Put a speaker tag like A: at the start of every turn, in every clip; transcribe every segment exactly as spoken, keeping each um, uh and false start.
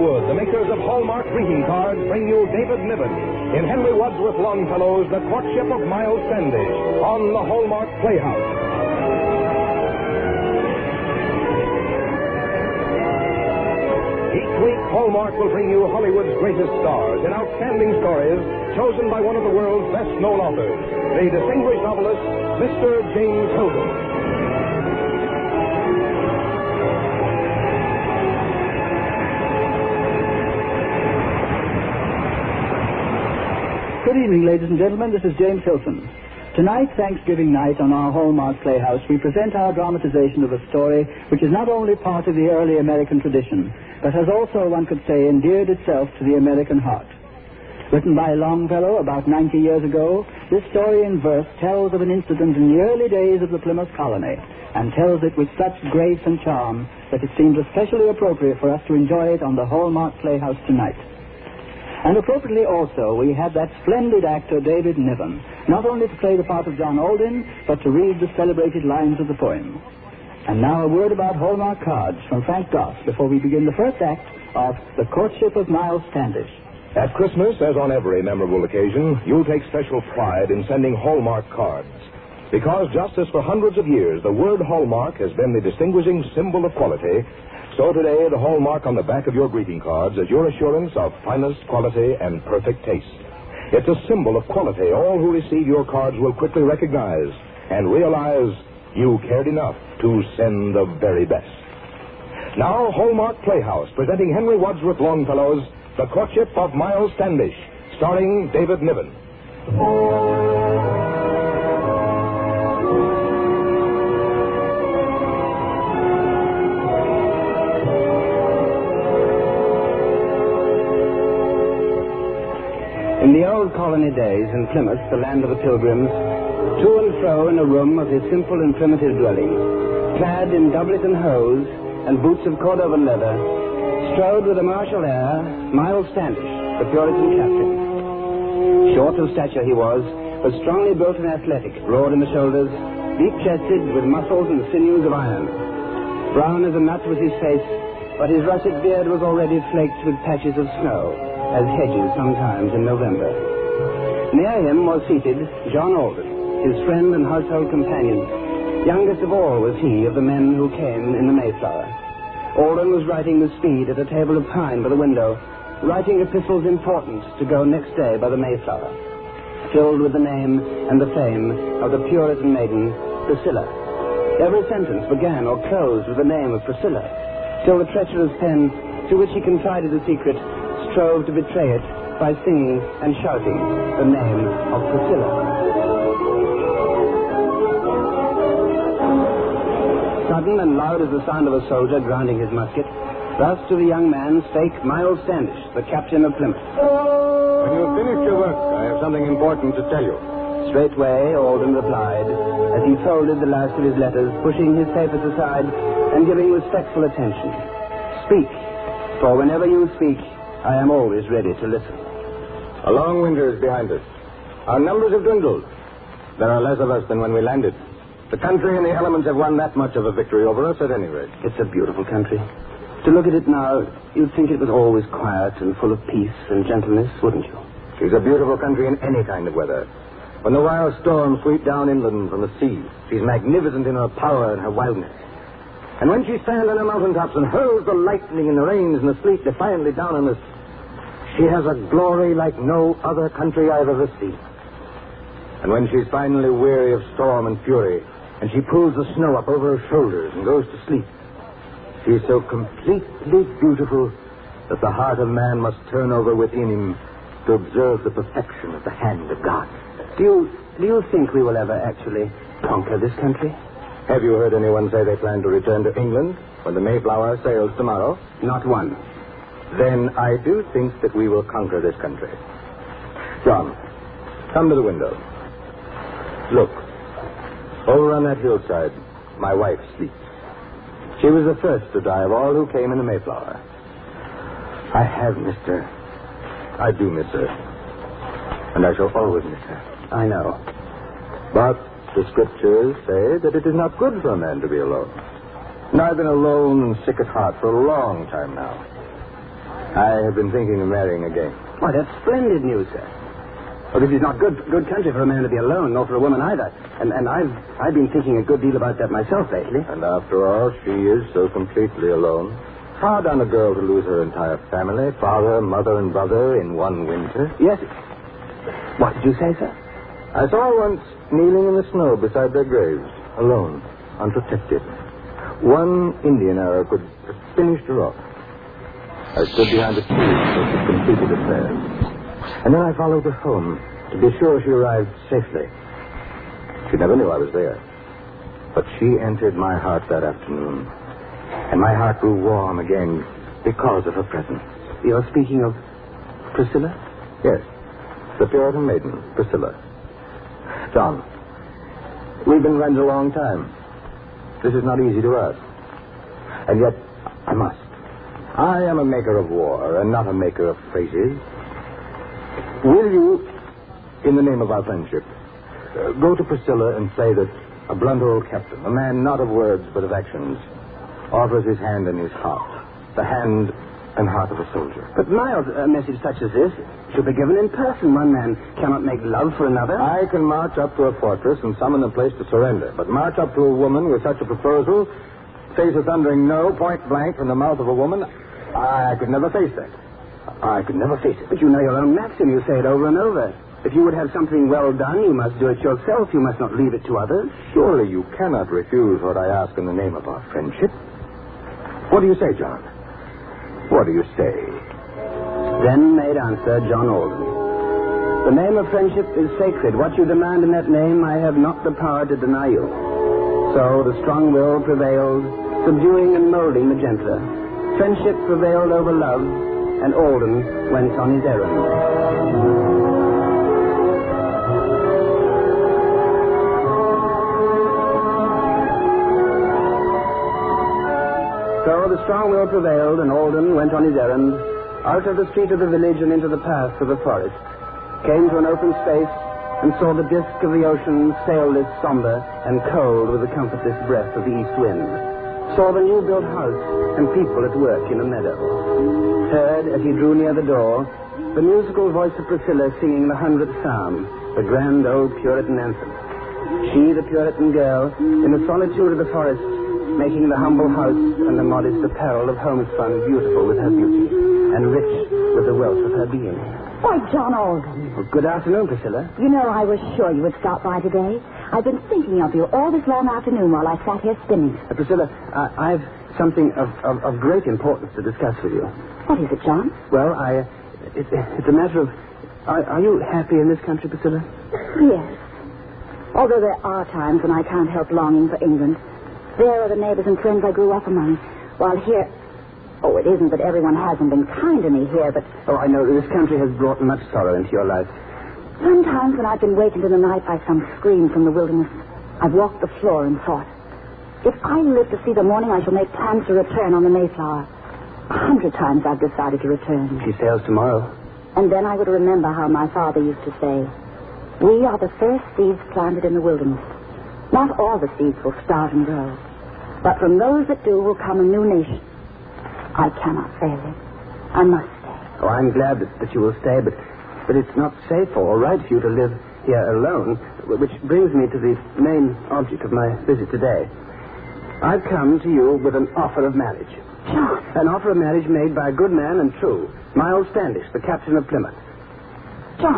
A: Hollywood, the makers of Hallmark greeting cards, bring you David Niven in Henry Wadsworth Longfellow's The Courtship of Miles Standish on the Hallmark Playhouse. Each week, Hallmark will bring you Hollywood's greatest stars in outstanding stories chosen by one of the world's best-known authors, the distinguished novelist, Mister James Hilton.
B: Good evening, ladies and gentlemen. This is James Hilton. Tonight, Thanksgiving night, on our Hallmark Playhouse, we present our dramatization of a story which is not only part of the early American tradition, but has also, one could say, endeared itself to the American heart. Written by Longfellow about ninety years ago, this story in verse tells of an incident in the early days of the Plymouth colony, and tells it with such grace and charm that it seems especially appropriate for us to enjoy it on the Hallmark Playhouse tonight. And appropriately also, we had that splendid actor, David Niven, not only to play the part of John Alden, but to read the celebrated lines of the poem. And now a word about Hallmark cards from Frank Goss before we begin the first act of The Courtship of Miles Standish.
A: At Christmas, as on every memorable occasion, you'll take special pride in sending Hallmark cards. Because just as for hundreds of years, the word Hallmark has been the distinguishing symbol of quality, so today, the hallmark on the back of your greeting cards is your assurance of finest quality and perfect taste. It's a symbol of quality all who receive your cards will quickly recognize and realize you cared enough to send the very best. Now, Hallmark Playhouse, presenting Henry Wadsworth Longfellow's The Courtship of Miles Standish, starring David Niven.
C: In the old colony days in Plymouth, the land of the pilgrims, to and fro in a room of his simple and primitive dwelling, clad in doublet and hose and boots of Cordova leather, strode with a martial air Miles Standish, the Puritan captain. Short of stature he was, but strongly built and athletic, broad in the shoulders, deep-chested, with muscles and sinews of iron. Brown as a nut was his face, but his russet beard was already flaked with patches of snow, as hedges sometimes in November. Near him was seated John Alden, his friend and household companion. Youngest of all was he of the men who came in the Mayflower. Alden was writing with speed at a table of pine by the window, writing epistles important to go next day by the Mayflower, filled with the name and the fame of the Puritan maiden, Priscilla. Every sentence began or closed with the name of Priscilla, till the treacherous pen, to which he confided the secret, strove to betray it by singing and shouting the name of Priscilla. Sudden and loud as the sound of a soldier grounding his musket, thus to the young man spake Miles Standish, the captain of Plymouth.
D: When you have finished your work, I have something important to tell you.
C: Straightway Alden replied, as he folded the last of his letters, pushing his papers aside and giving respectful attention. Speak, for whenever you speak, I am always ready to listen.
D: A long winter is behind us. Our numbers have dwindled. There are less of us than when we landed. The country and the elements have won that much of a victory over us at any rate.
C: It's a beautiful country. To look at it now, you'd think it was always quiet and full of peace and gentleness, wouldn't you?
D: She's a beautiful country in any kind of weather. When the wild storms sweep down inland from the sea, she's magnificent in her power and her wildness. And when she stands on the mountaintops and hurls the lightning and the rains and the sleet defiantly down on us, she has a glory like no other country I've ever seen. And when she's finally weary of storm and fury, and she pulls the snow up over her shoulders and goes to sleep, she's so completely beautiful that the heart of man must turn over within him to observe the perfection of the hand of God.
C: Do you, do you think we will ever actually conquer this country?
D: Have you heard anyone say they plan to return to England when the Mayflower sails tomorrow?
C: Not one.
D: Then I do think that we will conquer this country. John, come to the window. Look, over on that hillside, my wife sleeps. She was the first to die of all who came in the Mayflower. I have missed her. I do miss her. And I shall always miss her.
C: I know.
D: But the scriptures say that it is not good for a man to be alone. And I've been alone and sick at heart for a long time now. I have been thinking of marrying again.
C: Why, that's splendid news, sir. Well, this is not good good country for a man to be alone, nor for a woman either. And and I've I've been thinking a good deal about that myself lately.
D: And after all, she is so completely alone. Hard on a girl to lose her entire family, father, mother, and brother in one winter.
C: Yes. What did you say, sir?
D: I saw her once kneeling in the snow beside their graves, alone, unprotected. One Indian arrow could have finished her off. I stood behind the tree as she completed affairs. And then I followed her home to be sure she arrived safely. She never knew I was there. But she entered my heart that afternoon. And my heart grew warm again because of her presence.
C: You're speaking of Priscilla?
D: Yes. The Puritan maiden, Priscilla. John, we've been friends a long time. This is not easy to us. And yet, I must. I am a maker of war and not a maker of phrases. Will you, in the name of our friendship, uh, go to Priscilla and say that a blunt old captain, a man not of words but of actions, offers his hand and his heart, the hand and heart of a soldier.
C: But, Miles, a message such as this should be given in person. One man cannot make love for another.
D: I can march up to a fortress and summon the place to surrender, but march up to a woman with such a proposal, face a thundering no, point blank from the mouth of a woman, I could never face that. I could never face it.
C: But you know your own maxim. You say it over and over. If you would have something well done, you must do it yourself. You must not leave it to others.
D: Surely you cannot refuse what I ask in the name of our friendship. What do you say, John? What do you say?
C: Then made answer John Alden. The name of friendship is sacred. What you demand in that name, I have not the power to deny you. So the strong will prevailed, subduing and molding the gentler. Friendship prevailed over love, and Alden went on his errand. So the strong will prevailed, and Alden went on his errand, out of the street of the village and into the path of the forest, came to an open space, and saw the disk of the ocean sailless, somber, and cold with the comfortless breath of the east wind, saw the new-built house and people at work in a meadow, heard, as he drew near the door, the musical voice of Priscilla singing the hundredth psalm, the grand old Puritan anthem. She, the Puritan girl, in the solitude of the forest, making the humble house and the modest apparel of homespun beautiful with her beauty, and rich with the wealth of her being.
E: Why, John Alden.
C: Well, good afternoon, Priscilla.
E: You know, I was sure you would stop by today. I've been thinking of you all this long afternoon while I sat here spinning.
C: Uh, Priscilla, uh, I've something of, of, of great importance to discuss with you.
E: What is it, John?
C: Well, I... It, it's a matter of... Are, are you happy in this country, Priscilla?
E: Yes. Although there are times when I can't help longing for England. There are the neighbors and friends I grew up among. While here... Oh, it isn't that everyone hasn't been kind to me here, but...
C: Oh, I know. This country has brought much sorrow into your life.
E: Sometimes when I've been wakened in the night by some scream from the wilderness, I've walked the floor and thought, if I live to see the morning, I shall make plans to return on the Mayflower. A hundred times I've decided to return.
C: She sails tomorrow.
E: And then I would remember how my father used to say, we are the first seeds planted in the wilderness. Not all the seeds will start and grow, but from those that do will come a new nation. I cannot fail it. I must stay.
C: Oh, I'm glad that, that you will stay, but but it's not safe or right for you to live here alone, which brings me to the main object of my visit today. I've come to you with an offer of marriage.
E: John.
C: An offer of marriage made by a good man and true, Miles Standish, the captain of Plymouth.
E: John,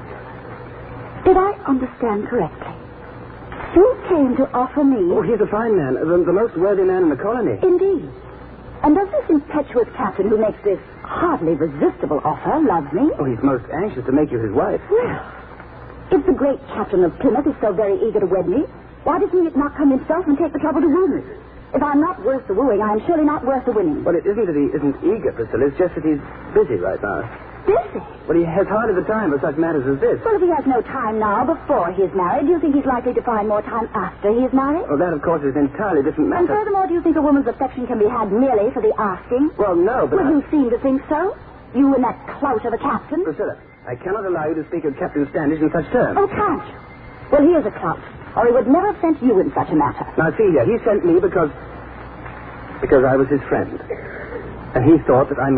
E: did I understand correctly? You came to offer me...
C: Oh, he's a fine man, the, the most worthy man in the colony.
E: Indeed. And does this impetuous captain who makes this hardly resistible offer love me?
C: Oh, he's most anxious to make you his wife.
E: Well, if the great captain of Plymouth is so very eager to wed me, why doesn't he not come himself and take the trouble to woo me? If I'm not worth the wooing, I'm surely not worth the winning.
C: Well, it isn't that he isn't eager, Priscilla. It's just that he's busy right now.
E: Busy?
C: Well, he has hardly the time for such matters as this.
E: Well, if he has no time now before he is married, do you think he's likely to find more time after he is married?
C: Well, that, of course, is an entirely different
E: And
C: matter.
E: furthermore, do you think a woman's affection can be had merely for the asking?
C: Well, no, but...
E: Well,
C: I...
E: you seem to think so. You and that clout of a captain.
C: Priscilla, I cannot allow you to speak of Captain Standish in such terms.
E: Oh, can't you? Well, he is a clout, or he would never have sent you in such a matter.
C: Now, see here, he sent me because... because I was his friend. And he thought that I might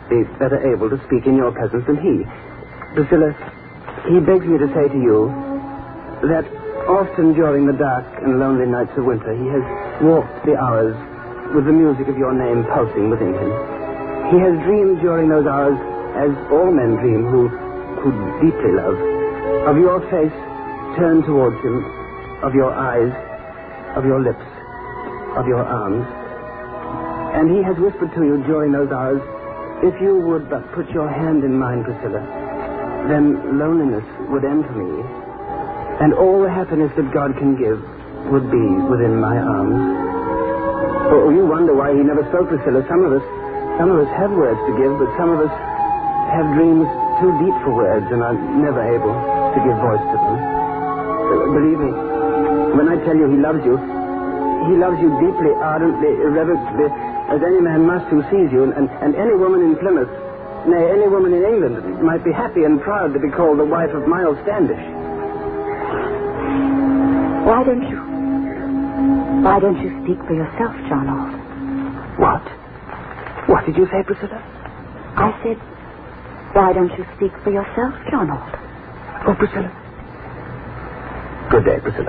C: be better able to speak in your presence than he. Priscilla, he begs me to say to you that often during the dark and lonely nights of winter, he has walked the hours with the music of your name pulsing within him. He has dreamed during those hours, as all men dream who, who deeply love, of your face turned towards him, of your eyes, of your lips, of your arms. And he has whispered to you during those hours, if you would but put your hand in mine, Priscilla, then loneliness would end for me, and all the happiness that God can give would be within my arms. Oh, you wonder why he never spoke, Priscilla. Some of us, some of us have words to give, but some of us have dreams too deep for words and are never able to give voice to them. Uh, believe me, when I tell you he loves you, he loves you deeply, ardently, irrevocably, as any man must who sees you, and, and any woman in Plymouth, nay, any woman in England, might be happy and proud to be called the wife of Miles Standish.
E: Why don't you... Why don't you speak for yourself, John Alden?
C: What? What did you say, Priscilla?
E: I said, why don't you speak for yourself, John Alden?
C: Oh, Priscilla. Good day, Priscilla.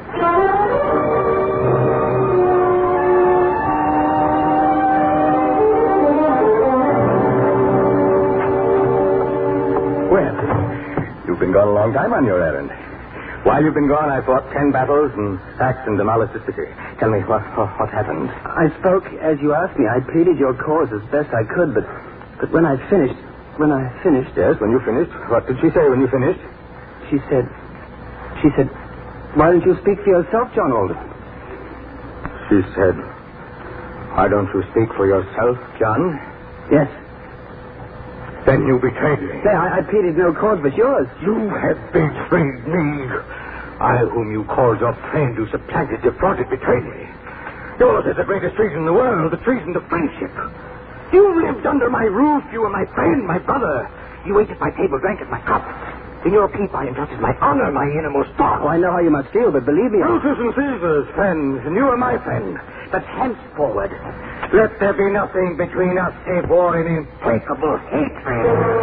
D: Well, you've been gone a long time on your errand. While you've been gone, I fought ten battles and sacked and demolished the city. Tell me, what, what, what happened?
C: I spoke as you asked me. I pleaded your cause as best I could, but but when I finished, when I finished...
D: Yes, when you finished? What did she say when you finished?
C: She said, she said, why don't you speak for yourself, John Alden?
D: She said, why don't you speak for yourself, John?
C: Yes.
D: Then you betrayed me.
C: Say, I, I pleaded no cause but yours.
D: You have betrayed me. I, whom you called your friend, you supplanted, defrauded, betrayed me. Yours is the greatest treason in the world, the treason to friendship. You lived under my roof. You were my friend, my brother. You ate at my table, drank at my cup. In your keep, I entrusted my honor, my innermost thought.
C: Oh, I know how you must feel, but believe me...
D: Brutus and Caesar's friends, and you are my friend. But henceforward, let there be nothing between us save war and implacable hatred.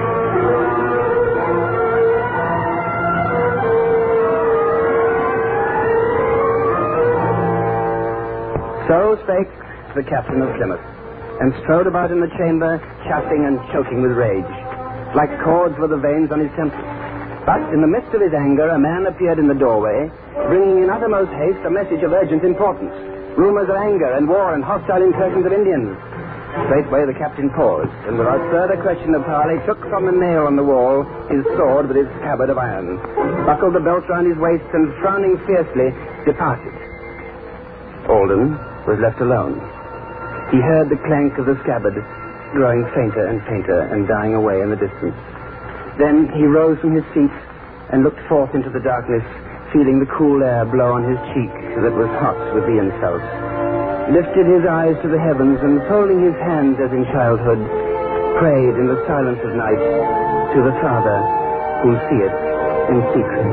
C: So spake the captain of Plymouth, and strode about in the chamber, chaffing and choking with rage. Like cords were the veins on his temples. But in the midst of his anger, a man appeared in the doorway, bringing in uttermost haste a message of urgent importance. Rumors of anger and war and hostile incursions of Indians. Straightway the captain paused, and without further question of parley, took from the nail on the wall his sword with its scabbard of iron, buckled the belt round his waist, and frowning fiercely, departed. Alden was left alone. He heard the clank of the scabbard, growing fainter and fainter and dying away in the distance. Then he rose from his seat and looked forth into the darkness, feeling the cool air blow on his cheek that was hot with the insult. Lifted his eyes to the heavens and, folding his hands as in childhood, prayed in the silence of night to the Father who seeth in secret.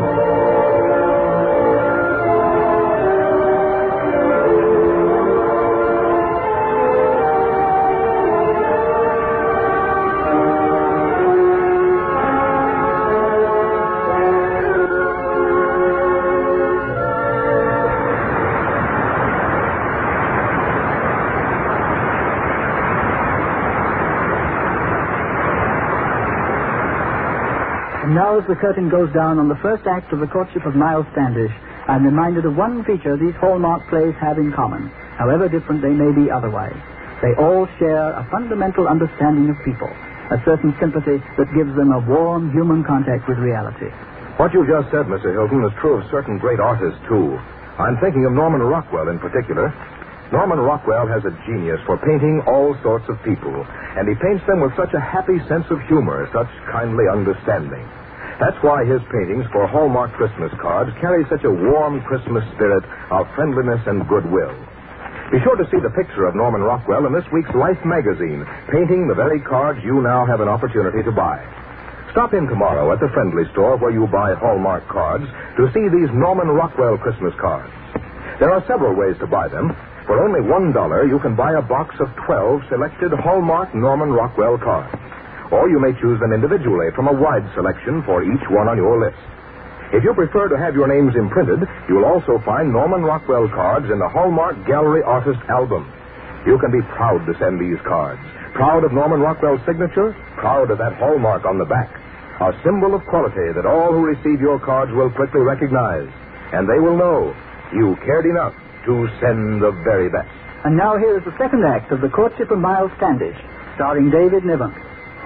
B: Now, as the curtain goes down on the first act of the courtship of Miles Standish, I'm reminded of one feature these Hallmark plays have in common, however different they may be otherwise. They all share a fundamental understanding of people, a certain sympathy that gives them a warm human contact with reality.
A: What you just said, Mister Hilton, is true of certain great artists, too. I'm thinking of Norman Rockwell in particular. Norman Rockwell has a genius for painting all sorts of people, and he paints them with such a happy sense of humor, such kindly understanding. That's why his paintings for Hallmark Christmas cards carry such a warm Christmas spirit of friendliness and goodwill. Be sure to see the picture of Norman Rockwell in this week's Life magazine, painting the very cards you now have an opportunity to buy. Stop in tomorrow at the Friendly Store where you buy Hallmark cards to see these Norman Rockwell Christmas cards. There are several ways to buy them. For only one dollar, you can buy a box of twelve selected Hallmark Norman Rockwell cards. or you may choose them individually from a wide selection for each one on your list. If you prefer to have your names imprinted, you'll also find Norman Rockwell cards in the Hallmark Gallery Artist Album. You can be proud to send these cards. Proud of Norman Rockwell's signature, proud of that hallmark on the back. A symbol of quality that all who receive your cards will quickly recognize. And they will know you cared enough to send the very best.
B: And now here is the second act of The Courtship of Miles Standish, starring David Niven.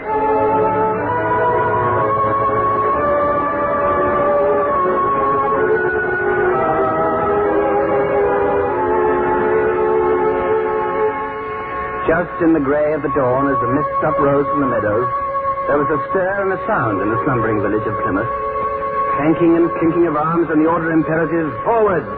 C: Just in the gray of the dawn, as the mist uprose from the meadows, there was a stir and a sound in the slumbering village of Plymouth. Clanking and clinking of arms and the order imperative, forward!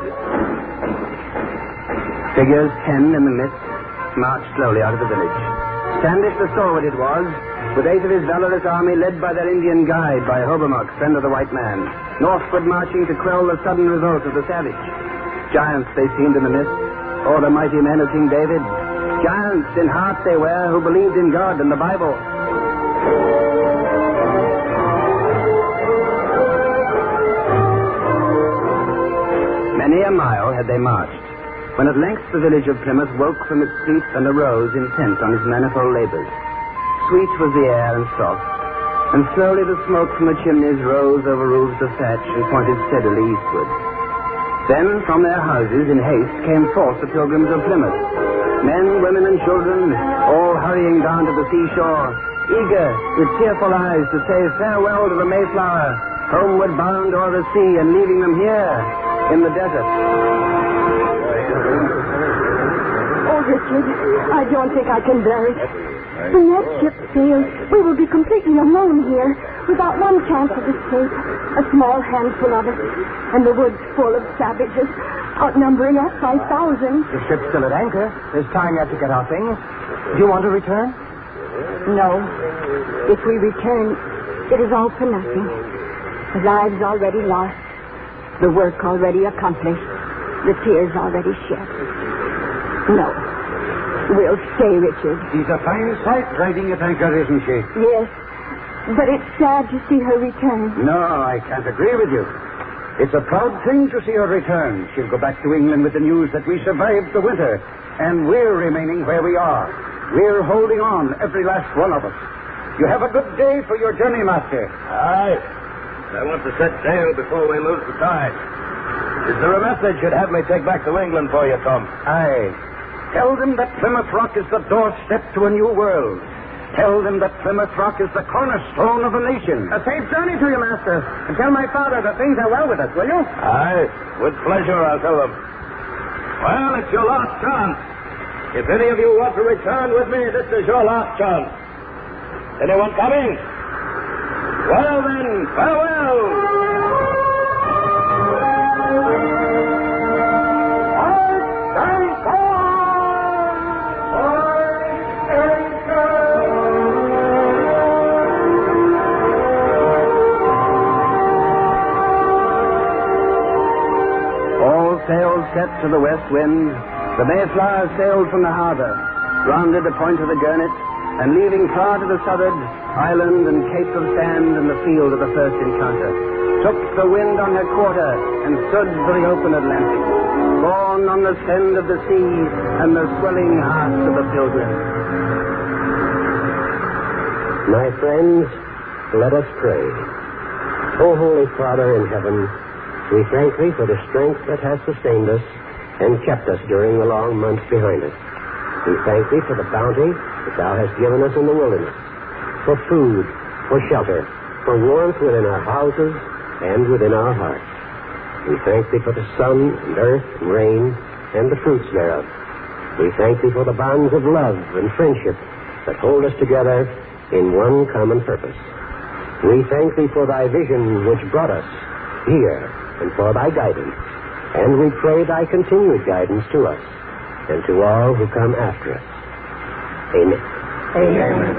C: Figures ten in the mist marched slowly out of the village. Standish the stalwart it was, with eight of his valorous army led by their Indian guide, by Hobart, friend of the white man, northward marching to quell the sudden revolt of the savage. Giants they seemed in the mist, or the mighty men of King David. Giants in heart they were, who believed in God and the Bible. Many a mile had they marched, when at length the village of Plymouth woke from its sleep and arose intent on its manifold labors. Sweet was the air and soft, and slowly the smoke from the chimneys rose over roofs of thatch and pointed steadily eastward. Then from their houses in haste came forth the pilgrims of Plymouth. Men, women, and children, all hurrying down to the seashore, eager, with tearful eyes, to say farewell to the Mayflower, homeward bound o'er the sea and leaving them here in the desert.
E: Oh, Richard, I don't think I can bear it. When that ship sails, we will be completely alone here, without one chance of escape. A small handful of us, and the woods full of savages, outnumbering us by thousands.
D: The ship's still at anchor. There's time yet to get our things. Do you want to return?
E: No. If we return, it is all for nothing. The lives already lost, the work already accomplished, the tears already shed. No. We'll stay, Richard.
D: She's a fine sight riding at anchor, isn't she?
E: Yes. But it's sad to see her return.
D: No, I can't agree with you. It's a proud thing to see her return. She'll go back to England with the news that we survived the winter, and we're remaining where we are. We're holding on, every last one of us. You have a good day for your journey, Master.
F: Aye. I want to set sail before we lose the tide. Is there a message you'd have me take back to England for you, Tom?
D: Aye. Tell them that Plymouth Rock is the doorstep to a new world. Tell them that Plymouth Rock is the cornerstone of a nation.
C: A safe journey to you, Master. And tell my father that things are well with us, will you?
F: Aye. With pleasure, I'll tell them. Well, it's your last chance. If any of you want to return with me, this is your last chance. Anyone coming? Well, then, farewell.
C: Sails set to the west wind, the Mayflower sailed from the harbor, rounded the point of the Gurnet, and leaving far to the southward, island and cape of sand and the field of the first encounter, took the wind on her quarter and stood for the open Atlantic, borne on the send of the sea and the swelling hearts of the pilgrims.
G: My friends, let us pray. O Holy Father in heaven, we thank Thee for the strength that has sustained us and kept us during the long months behind us. We thank Thee for the bounty that Thou hast given us in the wilderness, for food, for shelter, for warmth within our houses and within our hearts. We thank Thee for the sun and earth and rain and the fruits thereof. We thank Thee for the bonds of love and friendship that hold us together in one common purpose. We thank Thee for Thy vision which brought us here, and for Thy guidance, and we pray Thy continued guidance to us and to all who come after us. Amen.
E: Amen.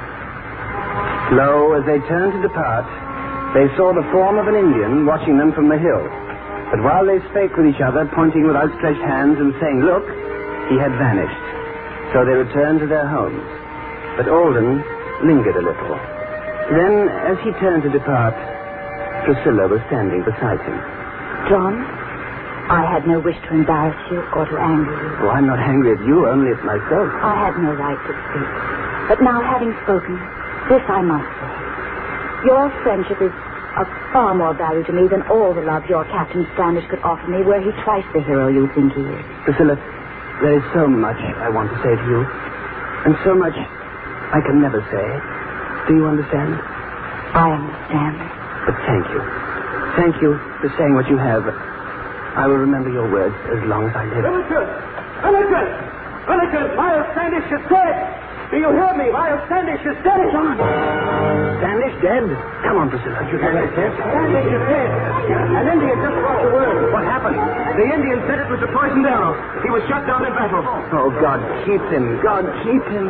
C: Lo, as they turned to depart, they saw the form of an Indian watching them from the hill. But while they spake with each other, pointing with outstretched hands and saying, "Look," he had vanished. So they returned to their homes. But Alden, lingered a little. Then, as he turned to depart, Priscilla was standing beside him.
E: John, I had no wish to embarrass you or to anger you.
C: Oh, I'm not angry at you, only at myself.
E: I had no right to speak. But now, having spoken, this I must say. Your friendship is of far more value to me than all the love your Captain Standish could offer me, were he twice the hero you think he is.
C: Priscilla, there is so much I want to say to you, and so much I can never say. Do you understand?
E: I understand.
C: But thank you. Thank you for saying what you have. I will remember your words as long as I live.
F: Willikers! Willikers! Willikers! Miles Standish is dead! Do you hear me? Miles Standish is dead!
C: John! Standish dead? Come on, Priscilla. You hear that, Ted?
F: Standish is dead! An Indian just brought the word. What happened? The Indian said it was a poisoned arrow. He was shot down in battle.
C: Oh, God, keep him. God, keep him.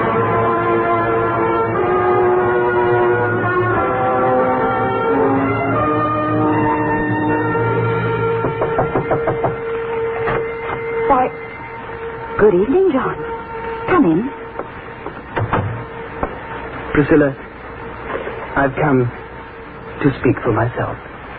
E: Why, good evening, John. Come in.
C: Priscilla, I've come to speak for myself.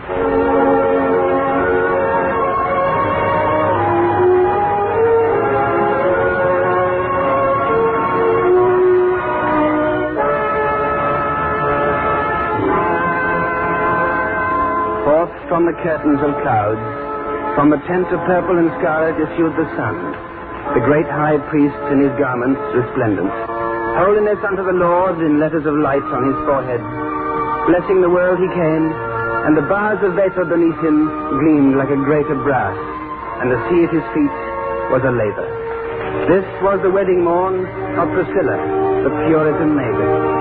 C: Forth from the curtains of clouds, from the tent of purple and scarlet issued the sun, the great high priest in his garments resplendent. Holiness unto the Lord in letters of light on his forehead. Blessing the world he came, and the bars of vapor beneath him gleamed like a grate of brass, and the sea at his feet was a laver. This was the wedding morn of Priscilla, the Puritan maiden.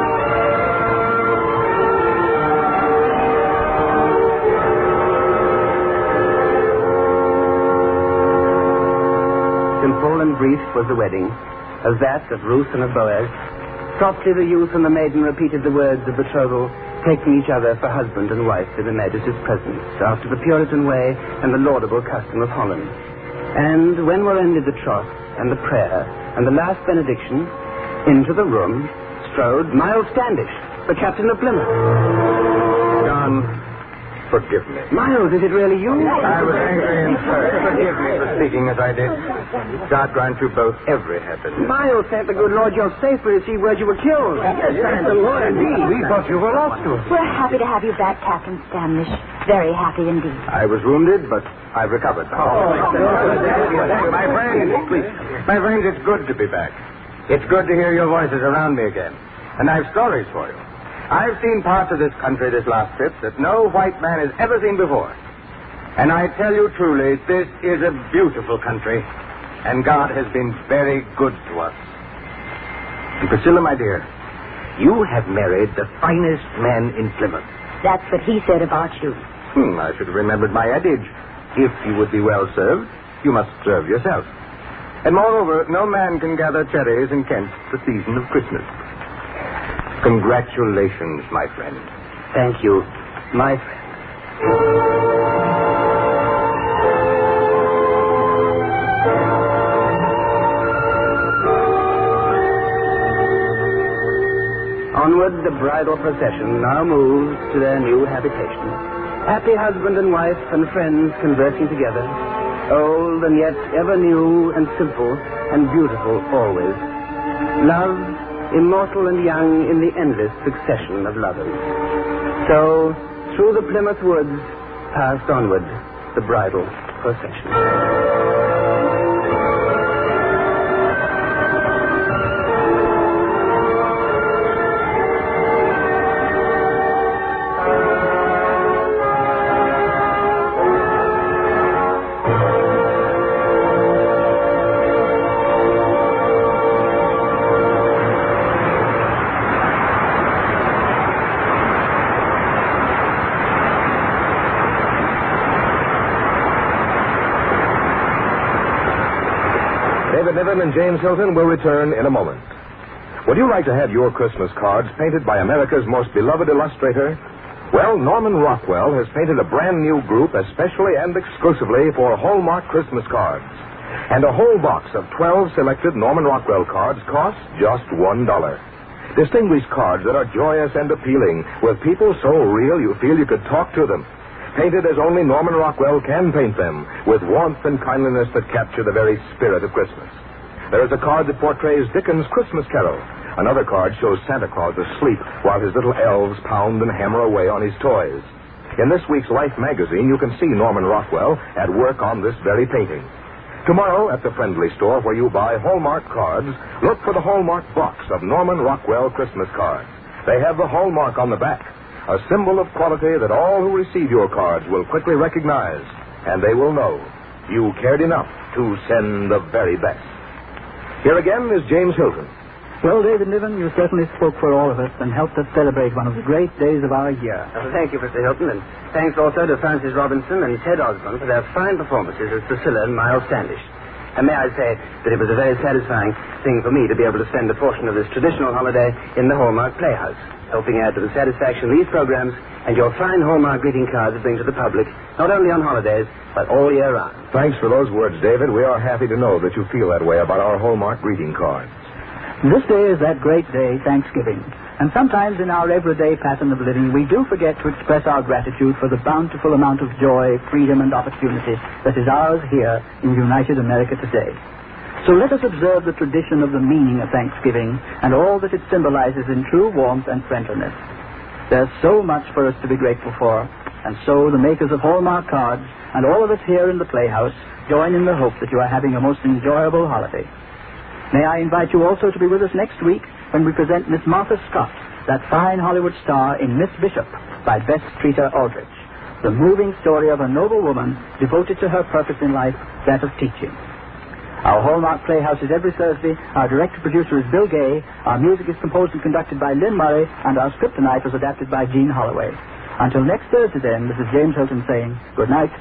C: Simple and brief was the wedding, as that of Ruth and of Boaz. Softly the youth and the maiden repeated the words of betrothal, taking each other for husband and wife in the Majesty's presence, after the Puritan way and the laudable custom of Holland. And when were ended the troth and the prayer and the last benediction, into the room strode Miles Standish, the captain of Plymouth.
A: John, forgive me.
C: Miles, is it really you?
A: I was angry and hurt. Forgive me for speaking as I did. God grant you both every happiness.
C: Miles, thank the good Lord you're safe. We received word you were killed.
A: Yes, thank the Lord, indeed. We thought you were lost to us.
E: We're happy to have you back, Captain Standish. Very happy indeed.
A: I was wounded, but I've recovered. Oh, my friends, please. My friends, it's good to be back. It's good to hear your voices around me again. And I've stories for you. I've seen parts of this country this last trip that no white man has ever seen before. And I tell you truly, this is a beautiful country, and God has been very good to us. And Priscilla, my dear, you have married the finest man in Plymouth.
E: That's what he said about you.
A: Hmm, I should have remembered my adage. If you would be well served, you must serve yourself. And moreover, no man can gather cherries in Kent the season of Christmas. Congratulations, my friend.
C: Thank you, my friend. Onward, the bridal procession now moves to their new habitation. Happy husband and wife and friends conversing together. Old and yet ever new and simple and beautiful always. Love, immortal and young in the endless succession of lovers. So, through the Plymouth woods, passed onward the bridal procession.
A: David Niven and James Hilton will return in a moment. Would you like to have your Christmas cards painted by America's most beloved illustrator? Well, Norman Rockwell has painted a brand new group especially and exclusively for Hallmark Christmas cards. And a whole box of twelve selected Norman Rockwell cards costs just one dollar. Distinguished cards that are joyous and appealing, with people so real you feel you could talk to them. Painted as only Norman Rockwell can paint them, with warmth and kindliness that capture the very spirit of Christmas. There is a card that portrays Dickens' Christmas Carol. Another card shows Santa Claus asleep while his little elves pound and hammer away on his toys. In this week's Life magazine, you can see Norman Rockwell at work on this very painting. Tomorrow, at the Friendly Store where you buy Hallmark cards, look for the Hallmark box of Norman Rockwell Christmas cards. They have the Hallmark on the back, a symbol of quality that all who receive your cards will quickly recognize, and they will know you cared enough to send the very best. Here again is James Hilton.
B: Well, David Niven, you certainly spoke for all of us and helped us celebrate one of the great days of our year.
C: Well, thank you, Mister Hilton, and thanks also to Francis Robinson and Ted Osborne for their fine performances as Priscilla and Miles Standish. And may I say that it was a very satisfying thing for me to be able to spend a portion of this traditional holiday in the Hallmark Playhouse, helping add to the satisfaction these programs and your fine Hallmark greeting cards bring to the public, not only on holidays, but all year round.
A: Thanks for those words, David. We are happy to know that you feel that way about our Hallmark greeting cards.
B: This day is that great day, Thanksgiving. And sometimes in our everyday pattern of living, we do forget to express our gratitude for the bountiful amount of joy, freedom, and opportunity that is ours here in United America today. So let us observe the tradition of the meaning of Thanksgiving and all that it symbolizes in true warmth and friendliness. There's so much for us to be grateful for, and so the makers of Hallmark cards and all of us here in the Playhouse join in the hope that you are having a most enjoyable holiday. May I invite you also to be with us next week when we present Miss Martha Scott, that fine Hollywood star in Miss Bishop by Bess Streeter Aldrich, the moving story of a noble woman devoted to her purpose in life, that of teaching. Our Hallmark Playhouse is every Thursday. Our director-producer is Bill Gay. Our music is composed and conducted by Lynn Murray, and our script tonight was adapted by Gene Holloway. Until next Thursday, then, this is James Hilton saying good night.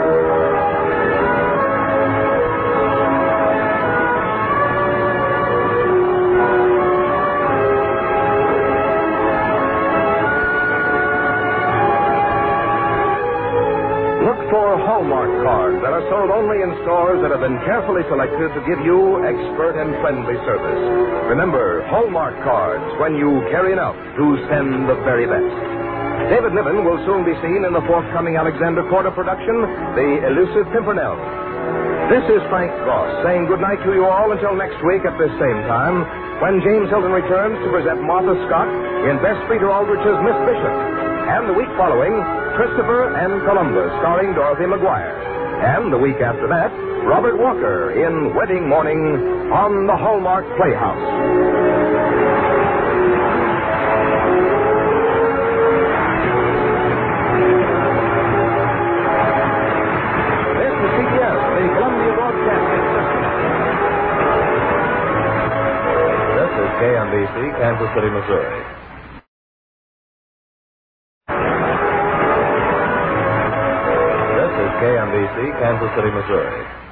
A: For Hallmark cards that are sold only in stores that have been carefully selected to give you expert and friendly service. Remember, Hallmark cards when you care enough to send the very best. David Niven will soon be seen in the forthcoming Alexander Korda production, The Elusive Pimpernel. This is Frank Ross saying goodnight to you all until next week at this same time when James Hilton returns to present Martha Scott in Bess Streeter Aldrich's Miss Bishop. And the week following, Christopher and Columbus, starring Dorothy McGuire. And the week after that, Robert Walker in Wedding Morning on the Hallmark Playhouse. This is C B S, the Columbia Broadcasting System.
H: This is K M B C, Kansas City, Missouri. K M B C, Kansas City, Missouri.